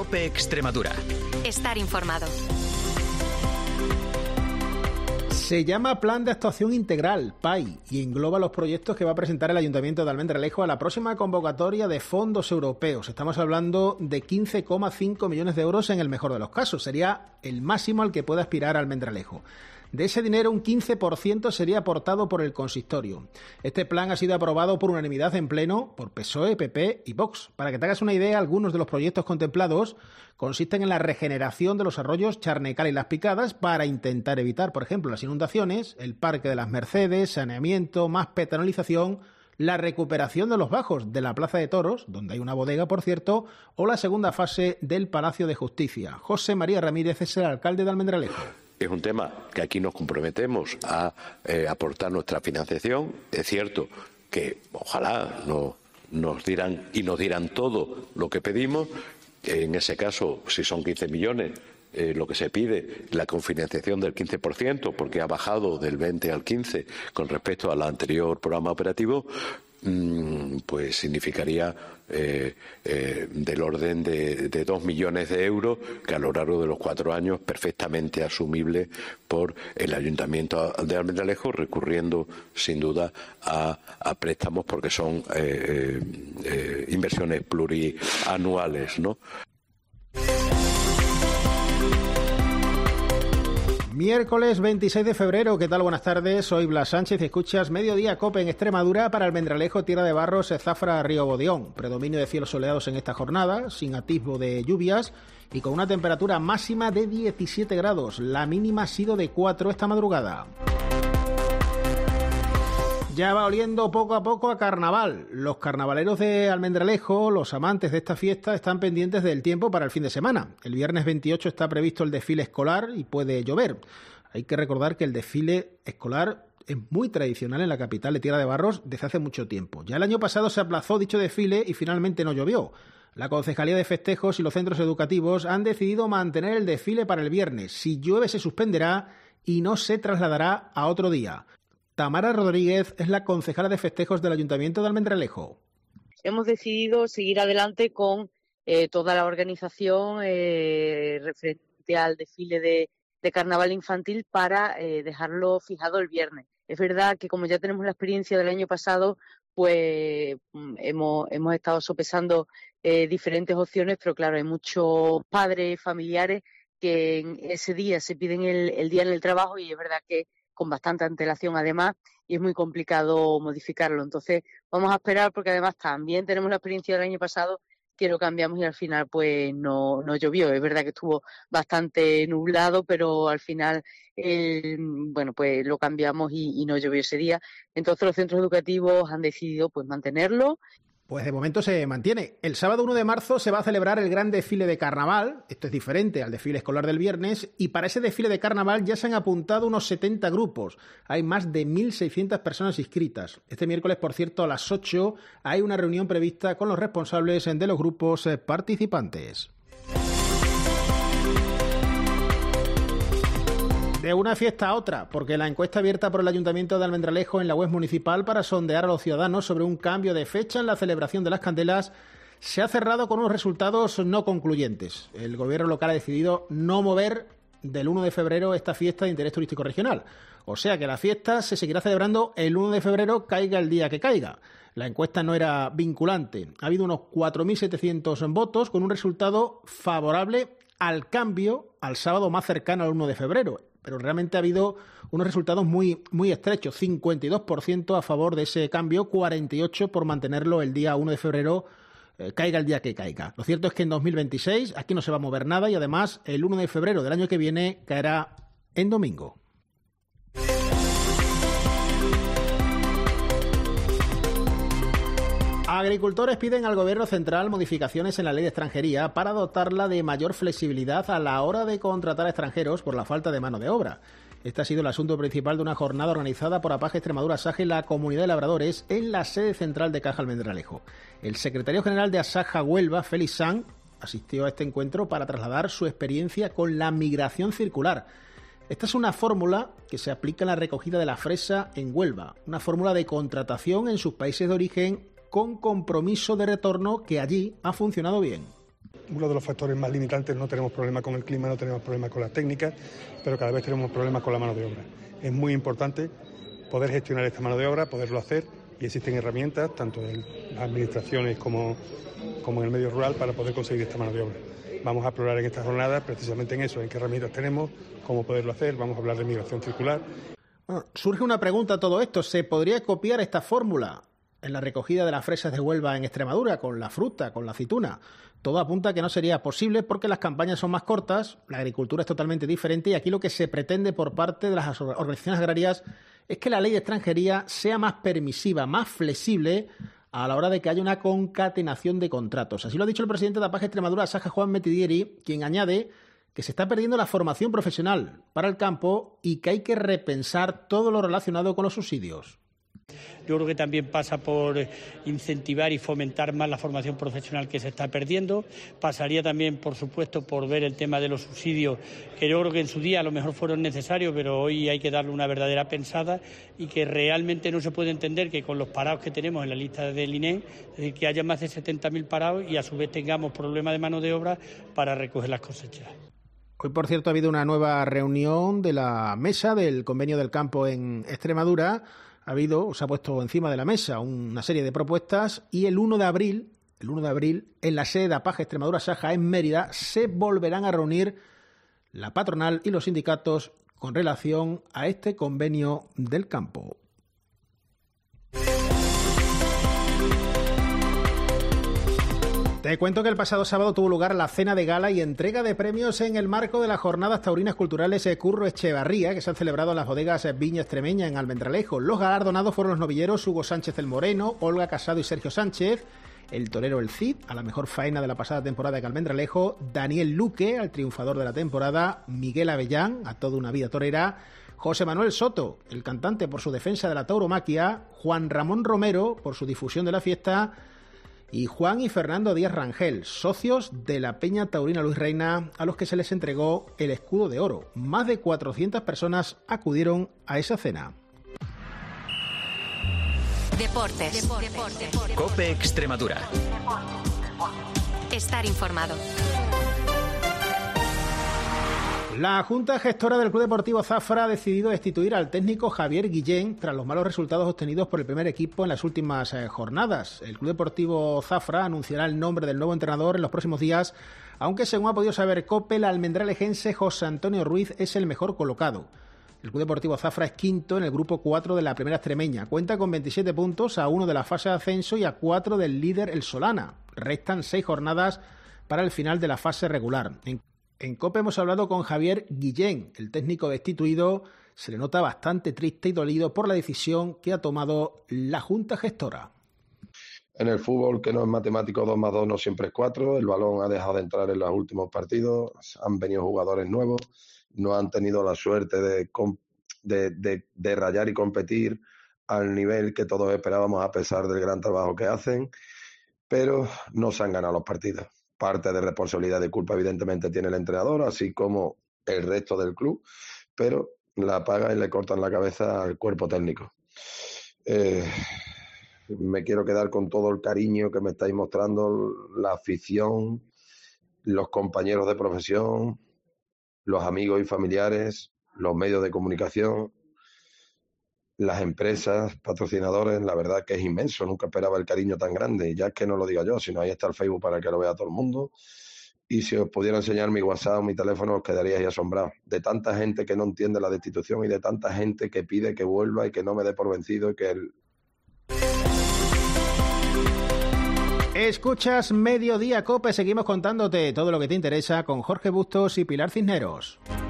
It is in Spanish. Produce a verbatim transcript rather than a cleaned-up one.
COPE Extremadura. Estar informado. Se llama Plan de Actuación Integral, P A I, y engloba los proyectos que va a presentar el Ayuntamiento de Almendralejo a la próxima convocatoria de fondos europeos. Estamos hablando de quince coma cinco millones de euros en el mejor de los casos. Sería el máximo al que puede aspirar Almendralejo. De ese dinero, un quince por ciento sería aportado por el consistorio. Este plan ha sido aprobado por unanimidad en pleno por P S O E, P P y Vox. Para que te hagas una idea, algunos de los proyectos contemplados consisten en la regeneración de los arroyos Charnecal y Las Picadas para intentar evitar, por ejemplo, las inundaciones, el Parque de las Mercedes, saneamiento, más peatonalización, la recuperación de los bajos de la Plaza de Toros, donde hay una bodega, por cierto, o la segunda fase del Palacio de Justicia. José María Ramírez es el alcalde de Almendralejo. Es un tema que aquí nos comprometemos a eh, aportar nuestra financiación. Es cierto que ojalá no, nos dieran y nos dieran todo lo que pedimos. En ese caso, si son quince millones, eh, lo que se pide, la cofinanciación del quince por ciento, porque ha bajado del veinte al quince con respecto al anterior programa operativo, mmm, pues significaría eh, eh, del orden de, de dos millones de euros, que a lo largo de los cuatro años perfectamente asumible por el Ayuntamiento de Almendralejo, recurriendo sin duda a, a préstamos porque son eh, eh, eh, inversiones plurianuales, ¿no? Miércoles veintiséis de febrero, ¿qué tal? Buenas tardes, soy Blas Sánchez y escuchas Mediodía COPE en Extremadura para Almendralejo, Tierra de Barros, Zafra, Río Bodeón. Predominio de cielos soleados en esta jornada, sin atisbo de lluvias y con una temperatura máxima de diecisiete grados. La mínima ha sido de cuatro esta madrugada. Ya va oliendo poco a poco a carnaval. Los carnavaleros de Almendralejo, los amantes de esta fiesta, están pendientes del tiempo para el fin de semana. El viernes veintiocho está previsto el desfile escolar y puede llover. Hay que recordar que el desfile escolar es muy tradicional en la capital de Tierra de Barros desde hace mucho tiempo. Ya el año pasado se aplazó dicho desfile y finalmente no llovió. La Concejalía de Festejos y los centros educativos han decidido mantener el desfile para el viernes. Si llueve se suspenderá y no se trasladará a otro día. Tamara Rodríguez es la concejala de festejos del Ayuntamiento de Almendralejo. Hemos decidido seguir adelante con eh, toda la organización eh, referente al desfile de, de carnaval infantil para eh, dejarlo fijado el viernes. Es verdad que como ya tenemos la experiencia del año pasado, pues hemos, hemos estado sopesando eh, diferentes opciones, pero claro, hay muchos padres, familiares que en ese día se piden el, el día en el trabajo y es verdad que con bastante antelación además, y es muy complicado modificarlo. Entonces vamos a esperar porque además también tenemos la experiencia del año pasado que lo cambiamos y al final pues no, no llovió. Es verdad que estuvo bastante nublado, pero al final eh, bueno pues lo cambiamos y, y no llovió ese día. Entonces los centros educativos han decidido pues mantenerlo. Pues de momento se mantiene. El sábado uno de marzo se va a celebrar el gran desfile de carnaval. Esto es diferente al desfile escolar del viernes. Y para ese desfile de carnaval ya se han apuntado unos setenta grupos. Hay más de mil seiscientas personas inscritas. Este miércoles, por cierto, a las ocho hay una reunión prevista con los responsables de los grupos participantes. De una fiesta a otra, porque la encuesta abierta por el Ayuntamiento de Almendralejo en la web municipal para sondear a los ciudadanos sobre un cambio de fecha en la celebración de las candelas se ha cerrado con unos resultados no concluyentes. El gobierno local ha decidido no mover del uno de febrero esta fiesta de interés turístico regional. O sea que la fiesta se seguirá celebrando el uno de febrero, caiga el día que caiga. La encuesta no era vinculante. Ha habido unos cuatro mil setecientos votos con un resultado favorable al cambio al sábado más cercano al uno de febrero. Pero realmente ha habido unos resultados muy, muy estrechos, cincuenta y dos por ciento a favor de ese cambio, cuarenta y ocho por ciento por mantenerlo el día uno de febrero, eh, caiga el día que caiga. Lo cierto es que en dos mil veintiséis aquí no se va a mover nada y además el uno de febrero del año que viene caerá en domingo. Agricultores piden al Gobierno central modificaciones en la ley de extranjería para dotarla de mayor flexibilidad a la hora de contratar a extranjeros por la falta de mano de obra. Este ha sido el asunto principal de una jornada organizada por APAGE Extremadura Asaja y la Comunidad de Labradores en la sede central de Caja Almendralejo. El secretario general de Asaja Huelva, Félix Sanz, asistió a este encuentro para trasladar su experiencia con la migración circular. Esta es una fórmula que se aplica en la recogida de la fresa en Huelva, una fórmula de contratación en sus países de origen con compromiso de retorno que allí ha funcionado bien. uno de los factores más limitantes. No tenemos problemas con el clima, no tenemos problemas con las técnicas, pero cada vez tenemos problemas con la mano de obra. Es muy importante poder gestionar esta mano de obra, poderlo hacer, y existen herramientas, tanto en las administraciones como, como en el medio rural, para poder conseguir esta mano de obra. Vamos a explorar en esta jornada precisamente en eso, en qué herramientas tenemos, cómo poderlo hacer. Vamos a hablar de migración circular. Bueno, surge una pregunta a todo esto. ¿Se podría copiar esta fórmula en la recogida de las fresas de Huelva en Extremadura, con la fruta, con la aceituna? Todo apunta a que no sería posible porque las campañas son más cortas, la agricultura es totalmente diferente y aquí lo que se pretende por parte de las organizaciones agrarias es que la ley de extranjería sea más permisiva, más flexible a la hora de que haya una concatenación de contratos. Así lo ha dicho el presidente de APAGE Extremadura, Saja Juan Metidieri, quien añade que se está perdiendo la formación profesional para el campo y que hay que repensar todo lo relacionado con los subsidios. Yo creo que también pasa por incentivar y fomentar más la formación profesional que se está perdiendo. Pasaría también, por supuesto, por ver el tema de los subsidios, que yo creo que en su día a lo mejor fueron necesarios, pero hoy hay que darle una verdadera pensada y que realmente no se puede entender que con los parados que tenemos en la lista del I N E M, es decir, que haya más de setenta mil parados y a su vez tengamos problemas de mano de obra para recoger las cosechas. Hoy, por cierto, ha habido una nueva reunión de la mesa del Convenio del Campo en Extremadura. Ha habido, se ha puesto encima de la mesa una serie de propuestas y el uno de abril, el uno de abril, en la sede de APAGE Extremadura Saja en Mérida, se volverán a reunir la patronal y los sindicatos con relación a este convenio del campo. Te cuento que el pasado sábado tuvo lugar la cena de gala y entrega de premios en el marco de las Jornadas Taurinas Culturales Curro Echevarría, que se han celebrado en las bodegas Viña Extremeña en Almendralejo. Los galardonados fueron los novilleros Hugo Sánchez el Moreno, Olga Casado y Sergio Sánchez, el torero El Cid, a la mejor faena de la pasada temporada en Almendralejo, Daniel Luque, al triunfador de la temporada, Miguel Avellán, a toda una vida torera, José Manuel Soto, el cantante, por su defensa de la tauromaquia, Juan Ramón Romero, por su difusión de la fiesta, y Juan y Fernando Díaz Rangel, socios de la Peña Taurina Luis Reina, a los que se les entregó el escudo de oro. Más de cuatrocientas personas acudieron a esa cena. Deportes. Deportes. COPE Extremadura. Estar informado. La Junta Gestora del Club Deportivo Zafra ha decidido destituir al técnico Javier Guillén tras los malos resultados obtenidos por el primer equipo en las últimas eh, jornadas. El Club Deportivo Zafra anunciará el nombre del nuevo entrenador en los próximos días, aunque según ha podido saber COPE, el almendralejense José Antonio Ruiz es el mejor colocado. El Club Deportivo Zafra es quinto en el grupo cuatro de la primera extremeña. Cuenta con veintisiete puntos, a uno de la fase de ascenso y a cuatro del líder el Solana. Restan seis jornadas para el final de la fase regular. En En COPE hemos hablado con Javier Guillén, el técnico destituido. Se le nota bastante triste y dolido por la decisión que ha tomado la Junta Gestora. En el fútbol, que no es matemático, dos más dos no siempre es cuatro. El balón ha dejado de entrar en los últimos partidos. Han venido jugadores nuevos. No han tenido la suerte de, de, de, de rayar y competir al nivel que todos esperábamos a pesar del gran trabajo que hacen. Pero no se han ganado los partidos. Parte de responsabilidad y culpa evidentemente tiene el entrenador, así como el resto del club, pero la pagan y le cortan la cabeza al cuerpo técnico. Eh, me quiero quedar con todo el cariño que me estáis mostrando, la afición, los compañeros de profesión, los amigos y familiares, los medios de comunicación, las empresas, patrocinadores. La verdad que es inmenso, nunca esperaba el cariño tan grande, y ya es que no lo diga yo, sino ahí está el Facebook para que lo vea todo el mundo, y si os pudiera enseñar mi WhatsApp o mi teléfono os quedaríais asombrados, de tanta gente que no entiende la destitución y de tanta gente que pide que vuelva y que no me dé por vencido y que el... Escuchas Mediodía COPE, seguimos contándote todo lo que te interesa con Jorge Bustos y Pilar Cisneros.